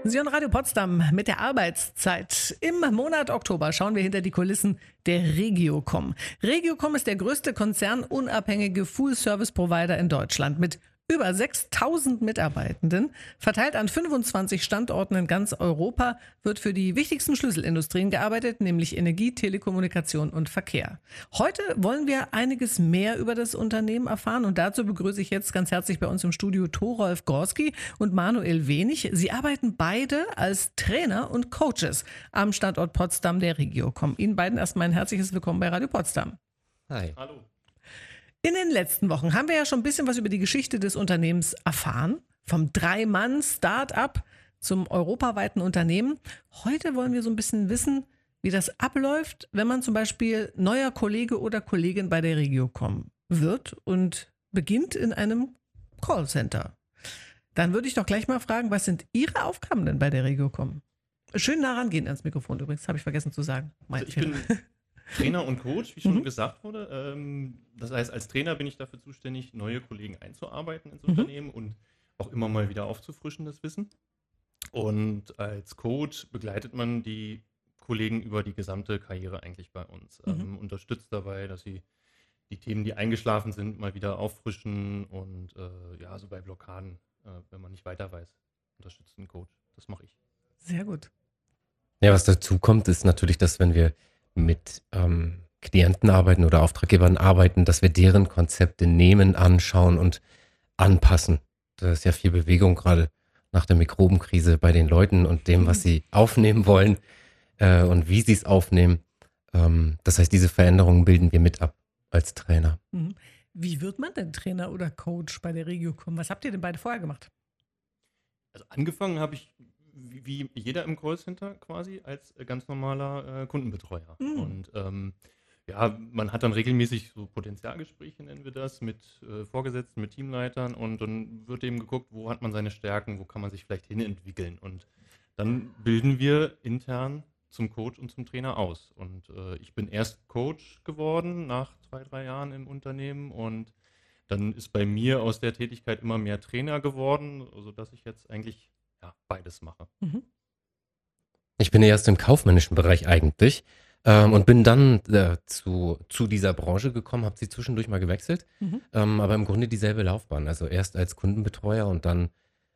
Sie hören Radio Potsdam mit der Arbeitszeit. Im Monat Oktober schauen wir hinter die Kulissen der Regiocom. Regiocom ist der größte konzernunabhängige Full-Service-Provider in Deutschland mit über 6.000 Mitarbeitenden, verteilt an 25 Standorten in ganz Europa, wird für die wichtigsten Schlüsselindustrien gearbeitet, nämlich Energie, Telekommunikation und Verkehr. Heute wollen wir einiges mehr über das Unternehmen erfahren und dazu begrüße ich jetzt ganz herzlich bei uns im Studio Thorolf Gorski und Manuel Wenig. Sie arbeiten beide als Trainer und Coaches am Standort Potsdam der Regiocom. Ihnen beiden erstmal ein herzliches Willkommen bei Radio Potsdam. Hi. Hallo. In den letzten Wochen haben wir ja schon ein bisschen was über die Geschichte des Unternehmens erfahren. Vom 3-Mann-Start-up zum europaweiten Unternehmen. Heute wollen wir so ein bisschen wissen, wie das abläuft, wenn man zum Beispiel neuer Kollege oder Kollegin bei der Regiocom wird und beginnt in einem Callcenter. Dann würde ich doch gleich mal fragen, was sind Ihre Aufgaben denn bei der Regiocom? Schön nah rangehen ans Mikrofon übrigens, habe ich vergessen zu sagen. Also ich bin Trainer und Coach, wie schon gesagt wurde. Das heißt, als Trainer bin ich dafür zuständig, neue Kollegen einzuarbeiten ins Unternehmen und auch immer mal wieder aufzufrischen, das Wissen. Und als Coach begleitet man die Kollegen über die gesamte Karriere eigentlich bei uns. Unterstützt dabei, dass sie die Themen, die eingeschlafen sind, mal wieder auffrischen und so bei Blockaden, wenn man nicht weiter weiß, unterstützt einen Coach. Das mache ich. Sehr gut. Ja, was dazu kommt, ist natürlich, dass wenn wir mit Klienten arbeiten oder Auftraggebern arbeiten, dass wir deren Konzepte nehmen, anschauen und anpassen. Da ist ja viel Bewegung gerade nach der Mikrobenkrise bei den Leuten und dem, was sie aufnehmen wollen und wie sie es aufnehmen. Das heißt, diese Veränderungen bilden wir mit ab als Trainer. Wie wird man denn Trainer oder Coach bei der Regiocom? Was habt ihr denn beide vorher gemacht? Also angefangen habe ich wie jeder im Callcenter quasi als ganz normaler Kundenbetreuer. Und man hat dann regelmäßig so Potenzialgespräche, nennen wir das, mit Vorgesetzten, mit Teamleitern und dann wird eben geguckt, wo hat man seine Stärken, wo kann man sich vielleicht hinentwickeln und dann bilden wir intern zum Coach und zum Trainer aus. Und ich bin erst Coach geworden nach 2-3 Jahren im Unternehmen und dann ist bei mir aus der Tätigkeit immer mehr Trainer geworden, sodass ich jetzt eigentlich beides mache. Ich bin erst im kaufmännischen Bereich eigentlich und bin dann zu dieser Branche gekommen, habe sie zwischendurch mal gewechselt, aber im Grunde dieselbe Laufbahn. Also erst als Kundenbetreuer und dann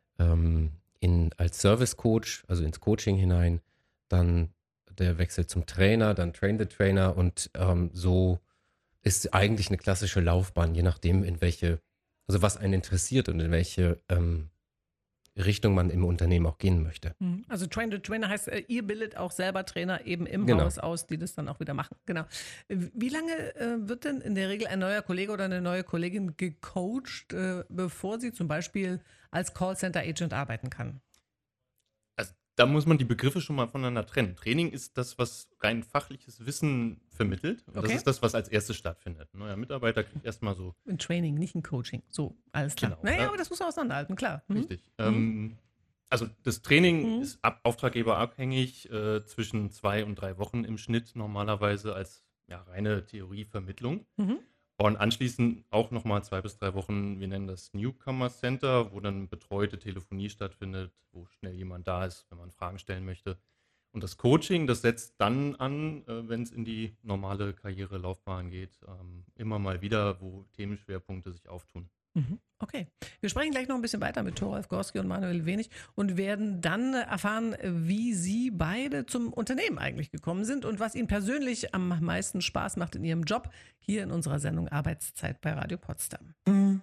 als Service-Coach, also ins Coaching hinein, dann der Wechsel zum Trainer, dann Train the Trainer und so ist eigentlich eine klassische Laufbahn, je nachdem also was einen interessiert und in welche Richtung man im Unternehmen auch gehen möchte. Also Train the Trainer heißt, ihr bildet auch selber Trainer eben im Haus aus, die das dann auch wieder machen. Genau. Wie lange wird denn in der Regel ein neuer Kollege oder eine neue Kollegin gecoacht, bevor sie zum Beispiel als Callcenter-Agent arbeiten kann? Also da muss man die Begriffe schon mal voneinander trennen. Training ist das, was rein fachliches Wissen vermittelt. Und das ist das, was als erstes stattfindet. Ein neuer Mitarbeiter kriegt erstmal so... Ein Training, nicht ein Coaching. So, alles klar. Genau, naja, aber das muss man auseinanderhalten, klar. Richtig. Also das Training ist auftraggeberabhängig, zwischen 2 und 3 Wochen im Schnitt normalerweise als reine Theorievermittlung. Und anschließend auch nochmal 2 bis 3 Wochen, wir nennen das Newcomer Center, wo dann betreute Telefonie stattfindet, wo schnell jemand da ist, wenn man Fragen stellen möchte. Und das Coaching, das setzt dann an, wenn es in die normale Karrierelaufbahn geht, immer mal wieder, wo Themenschwerpunkte sich auftun. Okay, wir sprechen gleich noch ein bisschen weiter mit Thorolf Gorski und Manuel Wenig und werden dann erfahren, wie Sie beide zum Unternehmen eigentlich gekommen sind und was Ihnen persönlich am meisten Spaß macht in Ihrem Job hier in unserer Sendung Arbeitszeit bei Radio Potsdam.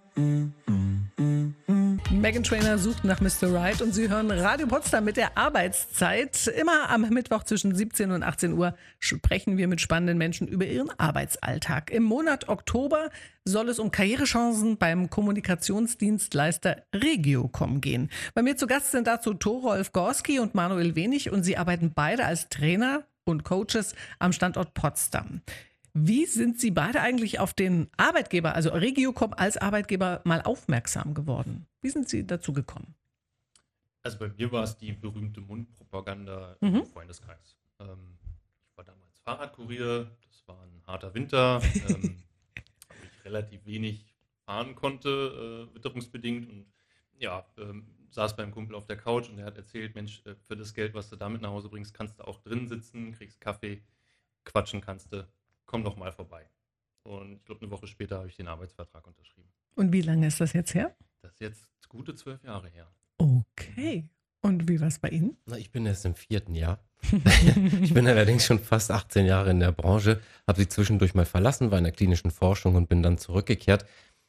Meghan Trainor sucht nach Mr. Right und Sie hören Radio Potsdam mit der Arbeitszeit. Immer am Mittwoch zwischen 17 und 18 Uhr sprechen wir mit spannenden Menschen über ihren Arbeitsalltag. Im Monat Oktober soll es um Karrierechancen beim Kommunikationsdienstleister Regiocom gehen. Bei mir zu Gast sind dazu Thorolf Gorski und Manuel Wenig und sie arbeiten beide als Trainer und Coaches am Standort Potsdam. Wie sind Sie beide eigentlich auf den Arbeitgeber, also Regiocom als Arbeitgeber, mal aufmerksam geworden? Wie sind Sie dazu gekommen? Also bei mir war es die berühmte Mundpropaganda im Freundeskreis. Ich war damals Fahrradkurier, das war ein harter Winter, wo ich relativ wenig fahren konnte, witterungsbedingt. Und saß beim Kumpel auf der Couch und der hat erzählt, Mensch, für das Geld, was du damit nach Hause bringst, kannst du auch drin sitzen, kriegst Kaffee, quatschen kannst du, komm doch mal vorbei. Und ich glaube, eine Woche später habe ich den Arbeitsvertrag unterschrieben. Und wie lange ist das jetzt her? Das ist jetzt gute 12 Jahre her. Okay. Und wie war es bei Ihnen? Na, ich bin erst im 4. Jahr. Ich bin allerdings schon fast 18 Jahre in der Branche, habe sie zwischendurch mal verlassen, war in der klinischen Forschung und bin dann zurückgekehrt,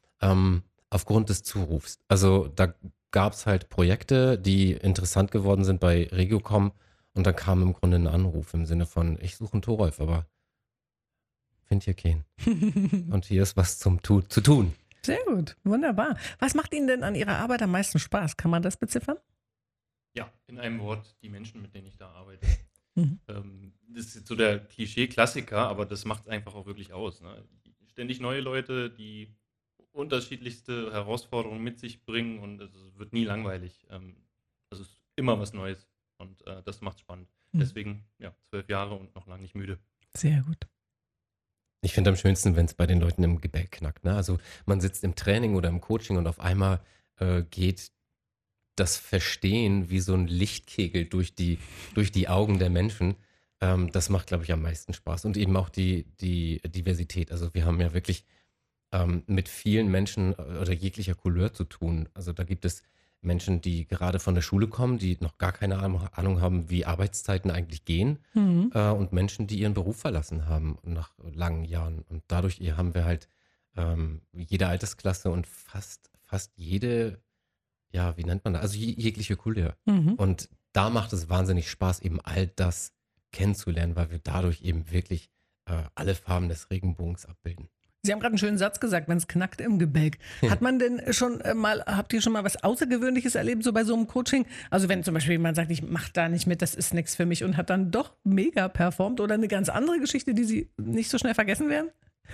aufgrund des Zurufs. Also da gab es halt Projekte, die interessant geworden sind bei Regiocom und dann kam im Grunde ein Anruf im Sinne von, ich suche einen Thorolf, aber finde hier keinen. Und hier ist was zu tun. Sehr gut, wunderbar. Was macht Ihnen denn an Ihrer Arbeit am meisten Spaß? Kann man das beziffern? Ja, in einem Wort, die Menschen, mit denen ich da arbeite. Mhm. Das ist jetzt so der Klischee-Klassiker, aber das macht es einfach auch wirklich aus. Ne? Ständig neue Leute, die unterschiedlichste Herausforderungen mit sich bringen und es wird nie langweilig. Es ist immer was Neues und das macht es spannend. Deswegen, 12 Jahre und noch lange nicht müde. Sehr gut. Ich finde am schönsten, wenn es bei den Leuten im Gebäck knackt. Ne? Also man sitzt im Training oder im Coaching und auf einmal geht das Verstehen wie so ein Lichtkegel durch die Augen der Menschen. Das macht, glaube ich, am meisten Spaß. Und eben auch die Diversität. Also wir haben ja wirklich mit vielen Menschen oder jeglicher Couleur zu tun. Also da gibt es Menschen, die gerade von der Schule kommen, die noch gar keine Ahnung haben, wie Arbeitszeiten eigentlich gehen. Und Menschen, die ihren Beruf verlassen haben nach langen Jahren. Und dadurch haben wir halt jede Altersklasse und fast jede, ja, wie nennt man das? Also jegliche Couleur. Und da macht es wahnsinnig Spaß, eben all das kennenzulernen, weil wir dadurch eben wirklich alle Farben des Regenbogens abbilden. Sie haben gerade einen schönen Satz gesagt, wenn es knackt im Gebälk. Hat man denn habt ihr schon mal was Außergewöhnliches erlebt, so bei so einem Coaching? Also wenn zum Beispiel jemand sagt, ich mache da nicht mit, das ist nichts für mich und hat dann doch mega performt oder eine ganz andere Geschichte, die Sie nicht so schnell vergessen werden?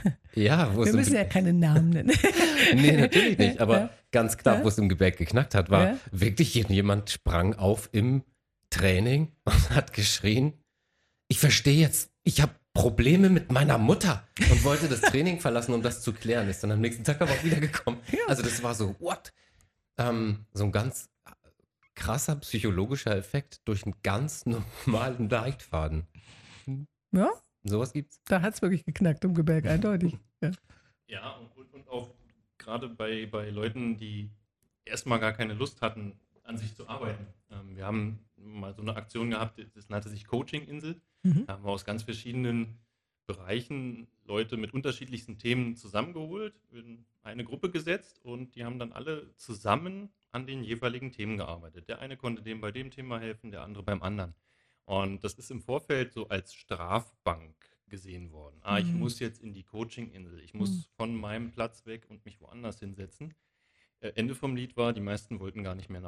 Ja, Wir müssen ja keine Namen nennen. Nee, natürlich nicht. Aber ganz klar, wo es im Gebälk geknackt hat, war wirklich jemand sprang auf im Training und hat geschrien, ich verstehe jetzt, ich habe Probleme mit meiner Mutter und wollte das Training verlassen, um das zu klären. Ist dann am nächsten Tag aber auch wieder gekommen. Ja. Also das war so, what? So ein ganz krasser psychologischer Effekt durch einen ganz normalen Leitfaden. Ja? Sowas gibt's. Da hat es wirklich geknackt im Gebälk, eindeutig. Ja, und auch gerade bei Leuten, die erstmal gar keine Lust hatten, an sich zu arbeiten. Wir haben mal so eine Aktion gehabt, das nannte sich Coaching-Insel. Da haben wir aus ganz verschiedenen Bereichen Leute mit unterschiedlichsten Themen zusammengeholt, in eine Gruppe gesetzt und die haben dann alle zusammen an den jeweiligen Themen gearbeitet. Der eine konnte dem bei dem Thema helfen, der andere beim anderen. Und das ist im Vorfeld so als Strafbank gesehen worden. Ich muss jetzt in die Coaching-Insel, ich muss von meinem Platz weg und mich woanders hinsetzen. Ende vom Lied war, die meisten wollten gar nicht mehr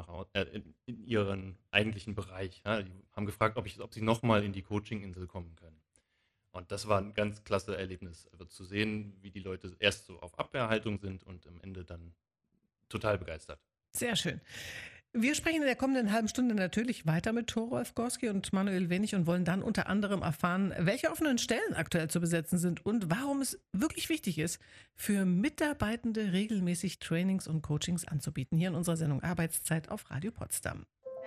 in ihren eigentlichen Bereich. Ja, die haben gefragt, ob sie nochmal in die Coaching-Insel kommen können. Und das war ein ganz klasse Erlebnis, also zu sehen, wie die Leute erst so auf Abwehrhaltung sind und am Ende dann total begeistert. Sehr schön. Wir sprechen in der kommenden halben Stunde natürlich weiter mit Thorolf Gorski und Manuel Wenig und wollen dann unter anderem erfahren, welche offenen Stellen aktuell zu besetzen sind und warum es wirklich wichtig ist, für Mitarbeitende regelmäßig Trainings und Coachings anzubieten. Hier in unserer Sendung Arbeitszeit auf Radio Potsdam.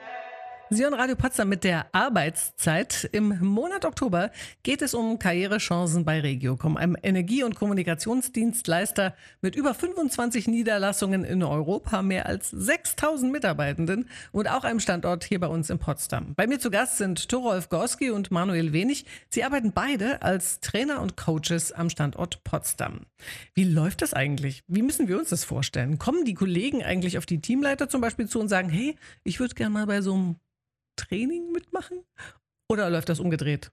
Sie hören Radio Potsdam mit der Arbeitszeit. Im Monat Oktober geht es um Karrierechancen bei Regiocom, einem Energie- und Kommunikationsdienstleister mit über 25 Niederlassungen in Europa, mehr als 6.000 Mitarbeitenden und auch einem Standort hier bei uns in Potsdam. Bei mir zu Gast sind Thorolf Gorski und Manuel Wenig. Sie arbeiten beide als Trainer und Coaches am Standort Potsdam. Wie läuft das eigentlich? Wie müssen wir uns das vorstellen? Kommen die Kollegen eigentlich auf die Teamleiter zum Beispiel zu und sagen, hey, ich würde gerne mal bei so einem Training mitmachen? Oder läuft das umgedreht?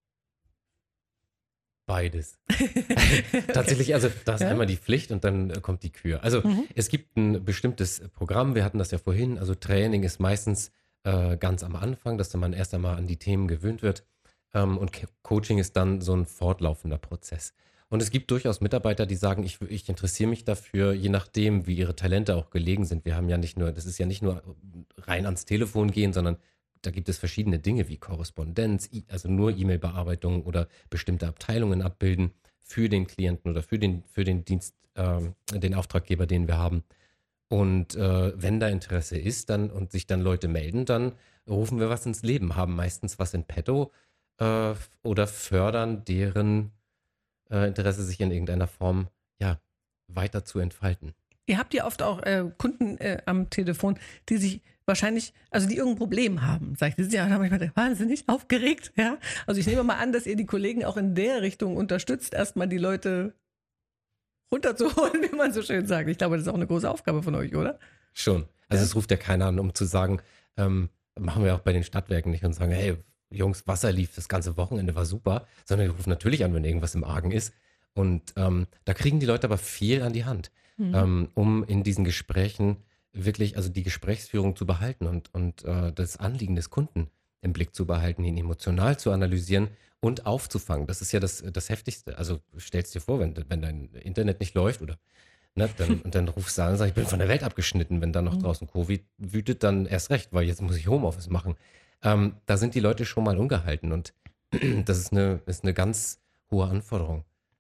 Beides. Tatsächlich, also da ist einmal die Pflicht und dann kommt die Kür. Also es gibt ein bestimmtes Programm, wir hatten das ja vorhin, also Training ist meistens ganz am Anfang, dass man erst einmal an die Themen gewöhnt wird und Coaching ist dann so ein fortlaufender Prozess. Und es gibt durchaus Mitarbeiter, die sagen, ich interessiere mich dafür, je nachdem, wie ihre Talente auch gelegen sind. Wir haben ja nicht nur, das ist ja nicht nur rein ans Telefon gehen, sondern da gibt es verschiedene Dinge wie Korrespondenz, also nur E-Mail-Bearbeitung oder bestimmte Abteilungen abbilden für den Klienten oder für den Dienst, den Auftraggeber, den wir haben. Und wenn da Interesse ist und sich dann Leute melden, dann rufen wir was ins Leben, haben meistens was in petto oder fördern deren Interesse, sich in irgendeiner Form weiter zu entfalten. Ihr habt ja oft auch Kunden am Telefon, die sich wahrscheinlich, also die irgendein Problem haben, sag ich. Die sind ja manchmal wahnsinnig aufgeregt, ja. Also ich nehme mal an, dass ihr die Kollegen auch in der Richtung unterstützt, erstmal die Leute runterzuholen, wie man so schön sagt. Ich glaube, das ist auch eine große Aufgabe von euch, oder? Schon. Also es ruft ja keiner an, um zu sagen, machen wir auch bei den Stadtwerken nicht und sagen, hey, Jungs, Wasser lief, das ganze Wochenende war super, sondern wir rufen natürlich an, wenn irgendwas im Argen ist. Und da kriegen die Leute aber viel an die Hand, um in diesen Gesprächen wirklich, also die Gesprächsführung zu behalten und das Anliegen des Kunden im Blick zu behalten, ihn emotional zu analysieren und aufzufangen. Das ist ja das Heftigste. Also stellst dir vor, wenn dein Internet nicht läuft oder dann rufst du an und sagst, ich bin von der Welt abgeschnitten. Wenn dann noch draußen Covid wütet, dann erst recht, weil jetzt muss ich Homeoffice machen. Da sind die Leute schon mal ungehalten und das ist eine ganz hohe Anforderung.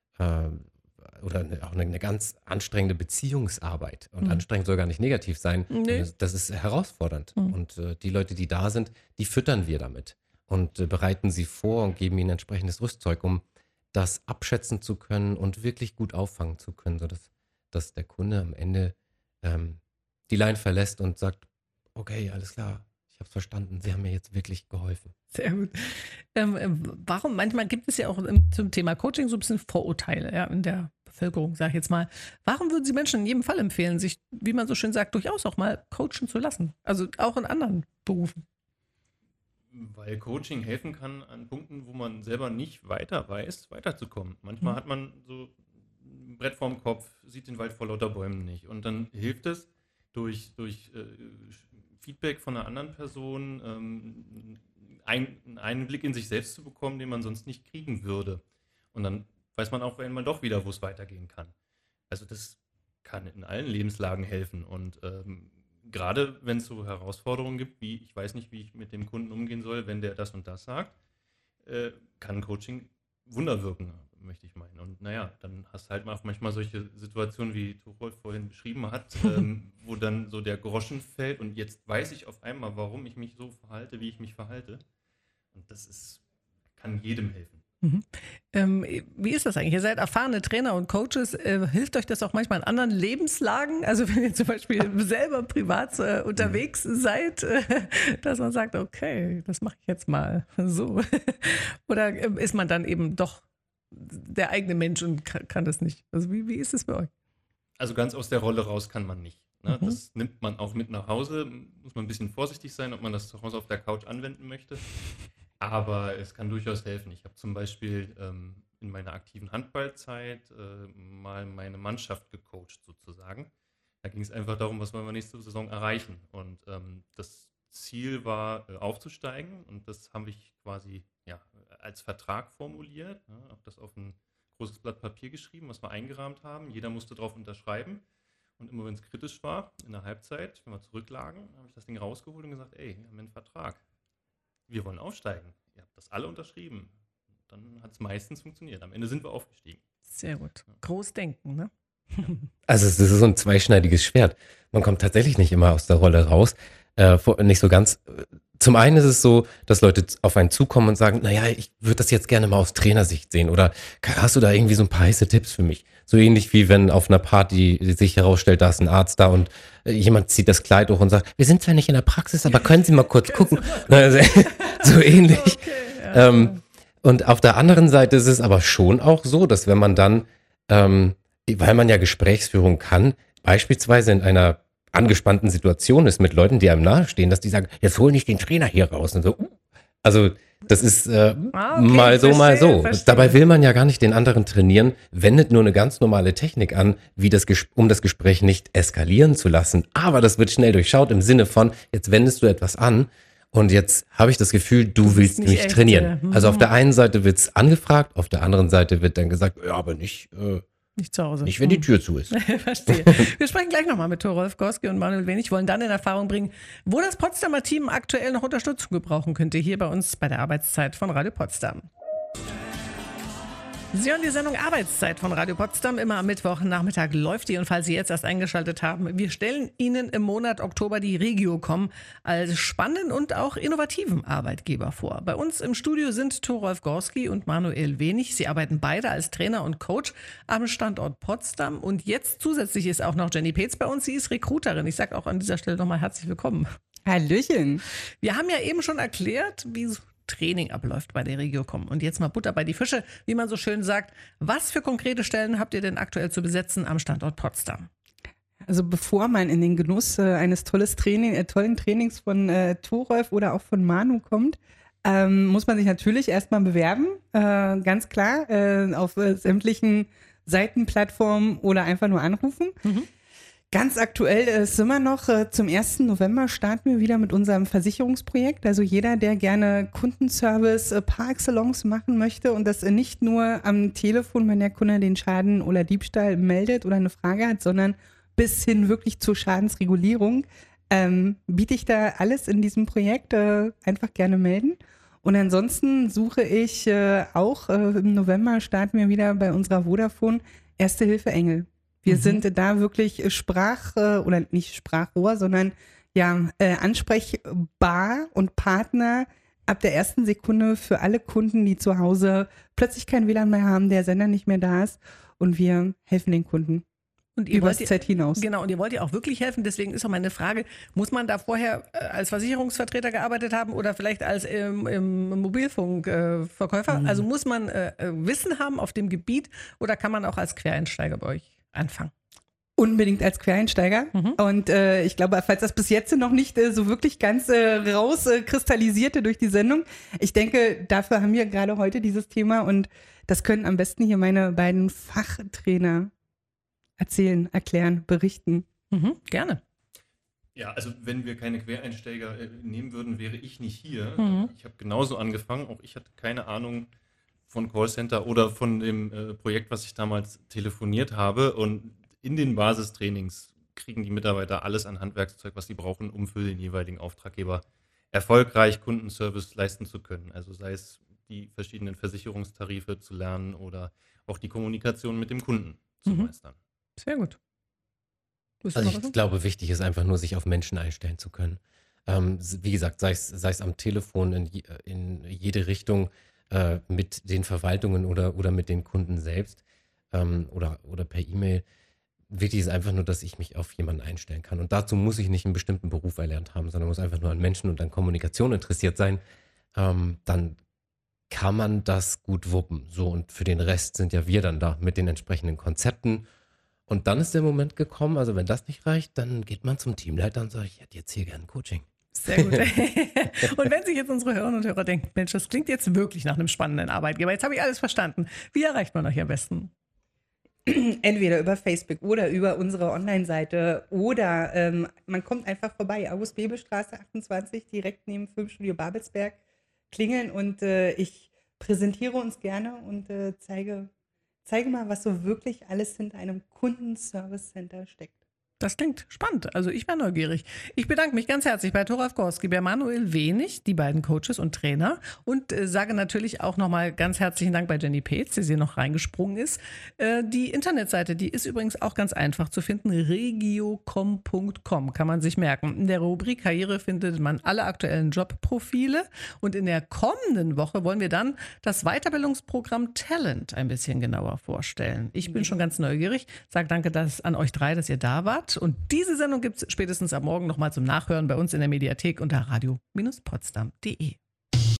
Oder auch eine ganz anstrengende Beziehungsarbeit. Und anstrengend soll gar nicht negativ sein. Nee. Das ist herausfordernd. Und die Leute, die da sind, die füttern wir damit und bereiten sie vor und geben ihnen entsprechendes Rüstzeug, um das abschätzen zu können und wirklich gut auffangen zu können, sodass der Kunde am Ende die Line verlässt und sagt, okay, alles klar, ich habe es verstanden, Sie haben mir jetzt wirklich geholfen. Sehr gut. Warum? Manchmal gibt es ja auch zum Thema Coaching so ein bisschen Vorurteile in der Bevölkerung, sage ich jetzt mal. Warum würden Sie Menschen in jedem Fall empfehlen, sich, wie man so schön sagt, durchaus auch mal coachen zu lassen? Also auch in anderen Berufen. Weil Coaching helfen kann an Punkten, wo man selber nicht weiter weiß, weiterzukommen. Manchmal hat man so ein Brett vorm Kopf, sieht den Wald vor lauter Bäumen nicht. Und dann hilft es durch Feedback von einer anderen Person, einen Blick in sich selbst zu bekommen, den man sonst nicht kriegen würde. Und dann weiß man auch einmal doch wieder, wo es weitergehen kann. Also das kann in allen Lebenslagen helfen. Und gerade wenn es so Herausforderungen gibt, wie ich weiß nicht, wie ich mit dem Kunden umgehen soll, wenn der das und das sagt, kann Coaching Wunder wirken, möchte ich meinen. Und naja, dann hast du halt auch manchmal solche Situationen, wie Torolf vorhin beschrieben hat, wo dann so der Groschen fällt und jetzt weiß ich auf einmal, warum ich mich so verhalte, wie ich mich verhalte. Und kann jedem helfen. Wie ist das eigentlich? Ihr seid erfahrene Trainer und Coaches. Hilft euch das auch manchmal in anderen Lebenslagen? Also wenn ihr zum Beispiel selber privat unterwegs seid, dass man sagt, okay, das mache ich jetzt mal so. Oder ist man dann eben doch der eigene Mensch und kann das nicht? Also wie ist es bei euch? Also ganz aus der Rolle raus kann man nicht. Ne? Das nimmt man auch mit nach Hause. Muss man ein bisschen vorsichtig sein, ob man das zu Hause auf der Couch anwenden möchte. Aber es kann durchaus helfen. Ich habe zum Beispiel in meiner aktiven Handballzeit mal meine Mannschaft gecoacht sozusagen. Da ging es einfach darum, was wollen wir nächste Saison erreichen. Und das Ziel war aufzusteigen und das habe ich quasi als Vertrag formuliert. Ne? Habe das auf ein großes Blatt Papier geschrieben, was wir eingerahmt haben. Jeder musste darauf unterschreiben. Und immer wenn es kritisch war, in der Halbzeit, wenn wir zurücklagen, habe ich das Ding rausgeholt und gesagt, ey, wir haben einen Vertrag. Wir wollen aufsteigen. Ihr habt das alle unterschrieben. Dann hat es meistens funktioniert. Am Ende sind wir aufgestiegen. Sehr gut. Großdenken, ne? Also das ist so ein zweischneidiges Schwert. Man kommt tatsächlich nicht immer aus der Rolle raus. Nicht so ganz. Zum einen ist es so, dass Leute auf einen zukommen und sagen, naja, ich würde das jetzt gerne mal aus Trainersicht sehen. Oder hast du da irgendwie so ein paar heiße Tipps für mich? So ähnlich wie wenn auf einer Party sich herausstellt, da ist ein Arzt da und jemand zieht das Kleid hoch und sagt, wir sind zwar nicht in der Praxis, aber können Sie mal kurz gucken? So ähnlich. Okay, und auf der anderen Seite ist es aber schon auch so, dass wenn man dann, weil man ja Gesprächsführung kann, beispielsweise in einer angespannten Situation ist mit Leuten, die einem nahestehen, dass die sagen, jetzt hol nicht den Trainer hier raus. Und so, Also das ist mal so, mal so. Verstehe. Dabei will man ja gar nicht den anderen trainieren, wendet nur eine ganz normale Technik an, um das Gespräch nicht eskalieren zu lassen. Aber das wird schnell durchschaut im Sinne von, jetzt wendest du etwas an und jetzt habe ich das Gefühl, du willst mich trainieren. Also auf der einen Seite wird's angefragt, auf der anderen Seite wird dann gesagt, ja, aber nicht zu Hause. Nicht, wenn die Tür zu ist. Verstehe. Wir sprechen gleich nochmal mit Torolf Gorski und Manuel Wenig, wollen dann in Erfahrung bringen, wo das Potsdamer Team aktuell noch Unterstützung gebrauchen könnte, hier bei uns bei der Arbeitszeit von Radio Potsdam. Sie hören die Sendung Arbeitszeit von Radio Potsdam. Immer am Mittwochnachmittag läuft die. Und falls Sie jetzt erst eingeschaltet haben, wir stellen Ihnen im Monat Oktober die Regiocom als spannenden und auch innovativen Arbeitgeber vor. Bei uns im Studio sind Thorolf Gorski und Manuel Wenig. Sie arbeiten beide als Trainer und Coach am Standort Potsdam. Und jetzt zusätzlich ist auch noch Jenny Peetz bei uns. Sie ist Recruiterin. Ich sage auch an dieser Stelle nochmal herzlich willkommen. Hallöchen. Wir haben ja eben schon erklärt, wie Training abläuft bei der Regiocom. Und jetzt mal Butter bei die Fische, wie man so schön sagt. Was für konkrete Stellen habt ihr denn aktuell zu besetzen am Standort Potsdam? Also bevor man in den Genuss eines tollen Trainings von Thorolf oder auch von Manu kommt, muss man sich natürlich erstmal bewerben, ganz klar, auf sämtlichen Seitenplattformen oder einfach nur anrufen. Ganz aktuell sind wir noch, zum 1. November starten wir wieder mit unserem Versicherungsprojekt. Also jeder, der gerne Kundenservice par excellence machen möchte und das nicht nur am Telefon, wenn der Kunde den Schaden oder Diebstahl meldet oder eine Frage hat, sondern bis hin wirklich zur Schadensregulierung, biete ich da alles in diesem Projekt, einfach gerne melden. Und ansonsten suche ich auch, im November starten wir wieder bei unserer Vodafone Erste Hilfe Engel. Wir sind da wirklich oder nicht Sprachrohr, sondern ja, ansprechbar und Partner ab der ersten Sekunde für alle Kunden, die zu Hause plötzlich kein WLAN mehr haben, der Sender nicht mehr da ist, und wir helfen den Kunden. Und ihr übers Z hinaus. Genau, und ihr wollt ja auch wirklich helfen. Deswegen ist auch meine Frage, muss man da vorher als Versicherungsvertreter gearbeitet haben oder vielleicht als im Mobilfunkverkäufer? Also muss man Wissen haben auf dem Gebiet oder kann man auch als Quereinsteiger bei euch anfangen? Unbedingt als Quereinsteiger. Und ich glaube, falls das bis jetzt noch nicht so wirklich ganz rauskristallisierte durch die Sendung, ich denke, dafür haben wir gerade heute dieses Thema und das können am besten hier meine beiden Fachtrainer erzählen, erklären, berichten. Gerne. Ja, also wenn wir keine Quereinsteiger nehmen würden, wäre ich nicht hier. Ich habe genauso angefangen, auch ich hatte keine Ahnung von Callcenter oder von dem Projekt, was ich damals telefoniert habe, und in den Basistrainings kriegen die Mitarbeiter alles an Handwerkszeug, was sie brauchen, um für den jeweiligen Auftraggeber erfolgreich Kundenservice leisten zu können. Also sei es die verschiedenen Versicherungstarife zu lernen oder auch die Kommunikation mit dem Kunden zu meistern. Sehr gut. Also ich glaube, wichtig ist einfach nur, sich auf Menschen einstellen zu können. Wie gesagt, sei es am Telefon in jede Richtung, mit den Verwaltungen oder mit den Kunden selbst, oder per E-Mail. Wichtig ist einfach nur, dass ich mich auf jemanden einstellen kann. Und dazu muss ich nicht einen bestimmten Beruf erlernt haben, sondern muss einfach nur an Menschen und an Kommunikation interessiert sein. Dann kann man das gut wuppen. So, und für den Rest sind ja wir dann da mit den entsprechenden Konzepten. Und dann ist der Moment gekommen, also wenn das nicht reicht, dann geht man zum Teamleiter und sagt, ich hätte jetzt hier gerne ein Coaching. Sehr gut. Und wenn sich jetzt unsere Hörerinnen und Hörer denken, Mensch, das klingt jetzt wirklich nach einem spannenden Arbeitgeber, jetzt habe ich alles verstanden. Wie erreicht man euch am besten? Entweder über Facebook oder über unsere Online-Seite oder man kommt einfach vorbei, August-Bebel-Straße 28, direkt neben Filmstudio Babelsberg, klingeln und ich präsentiere uns gerne und zeige mal, was so wirklich alles hinter einem Kundenservice-Center steckt. Das klingt spannend. Also ich wäre neugierig. Ich bedanke mich ganz herzlich bei Thorolf Gorski, bei Manuel Wenig, die beiden Coaches und Trainer, und sage natürlich auch nochmal ganz herzlichen Dank bei Jenny Peetz, die hier noch reingesprungen ist. Die Internetseite, die ist übrigens auch ganz einfach zu finden, regiocom.com, kann man sich merken. In der Rubrik Karriere findet man alle aktuellen Jobprofile und in der kommenden Woche wollen wir dann das Weiterbildungsprogramm Talent ein bisschen genauer vorstellen. Ich bin schon ganz neugierig, sage danke an euch drei, dass ihr da wart. Und diese Sendung gibt es spätestens am Morgen nochmal zum Nachhören bei uns in der Mediathek unter radio-potsdam.de.